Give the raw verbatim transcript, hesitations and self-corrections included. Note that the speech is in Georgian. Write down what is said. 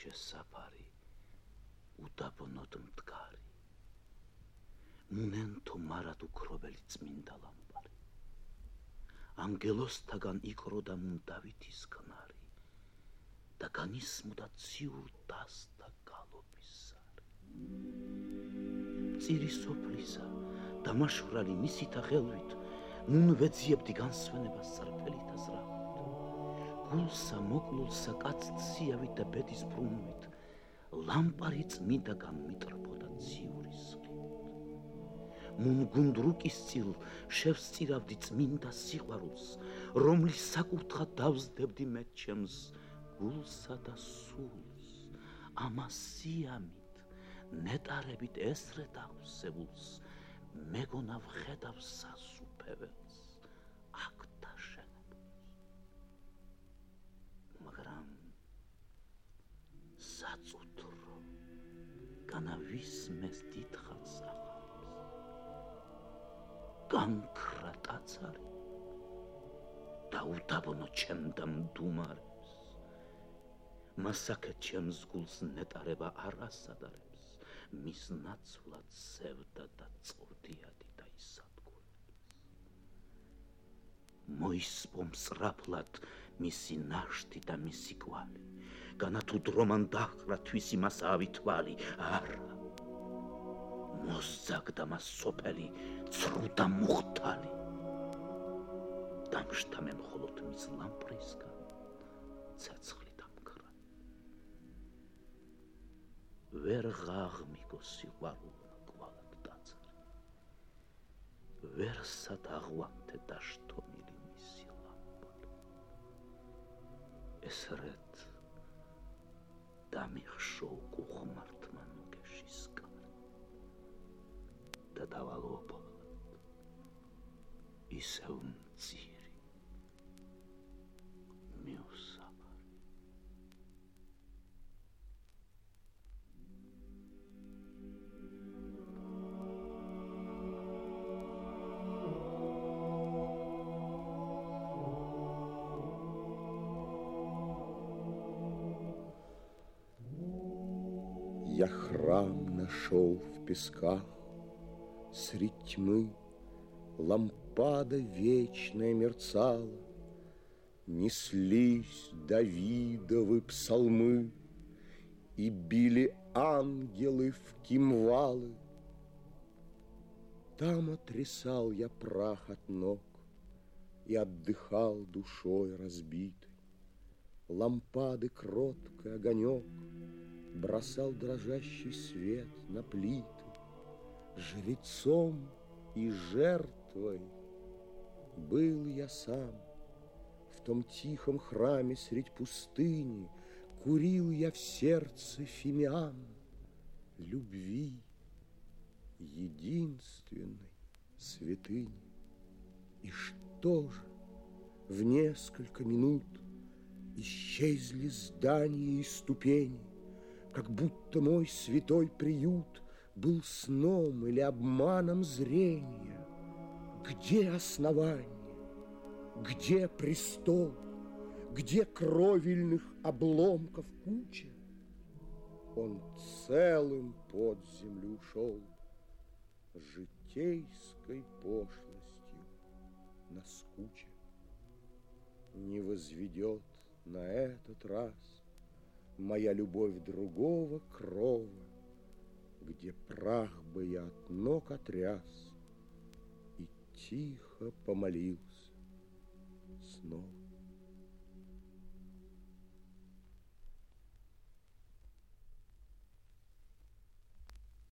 საფარი უდაბნოდ მდგარი, მუნენთო მარად უქრობელი წმინდა ლამპარი. ანგელოსთაგან იქროდა მუნ დავითის ქნარი და განისმოდა ციურ დასთა გალობის სარი. მწირი სოფლისა დამაშვრალი მისითა ხელვით მუნ ვეძიებდი განსვენებას წარფელით აზრახვით. გულსა მოკლულსა კაცციავით და ბედის ბრუნვით ლამპარი წმინდაგან მიტრფოდა ციური სხივით. მუნ გუნდრუკის წილ შევსწირავდი წმინდა სიყვარულს, რომლის საკურთხად დავსდებდი მე ჩემს გულსა და სულს. ამას სიამით ნეტარებით ესრეთ აღსებულს, მეგონა ვხედავ სასუფეველს აქ დაშენებულს. მაგრამ საწუთრო განავისმეს დიდხანს ახალს, განქრა ტაძარი და უდაბნო ჩემდა მდუმარებს. მასაკეთ ჩემს გულს ნეტარება არ ასადარებს, მის ნაცვლად სევდა და წვდიადი და ისადგურებს. მოისპო მსრაფლად მისი ნაშთი და მისი კვალი, განა თუ დრომან დახრა თვისი მასავი თვალი. არა, მოსძაგდა მას სოფელი ცრუ და მუხტალი. დამშთამე მხოლოდ მის ლამპრისგან ცეცხლი დამქრა. ვერ ღაღმიგო სიყვარულმა კვალად ტაძარი, ვერ სადაღვანთე დაშთომილი მისი ლამპარი. ესრეთ დამიხშო უკუხმართმა ნუგეშის კარი და დავალობობლად ისევ მწირი მიუსაფარი. Я храм нашел в песках, средь тьмы лампада вечная мерцала, неслись Давидовы псалмы и били ангелы в кимвалы. Там отрясал я прах от ног и отдыхал душой разбитой. Лампады кроткий огонек бросал дрожащий свет на плиты. Жрецом и жертвой был я сам. В том тихом храме средь пустыни курил я в сердце фимиам любви, единственной святыни. И что же, в несколько минут исчезли здания и ступени, как будто мой святой приют был сном или обманом зрения. Где основание? Где престол? Где кровельных обломков куча? Он целым под землю ушел, житейской пошлостью наскуча. Не возведет на этот раз моя любовь другого крова, где прах бы я от ног отряс и тихо помолился снова.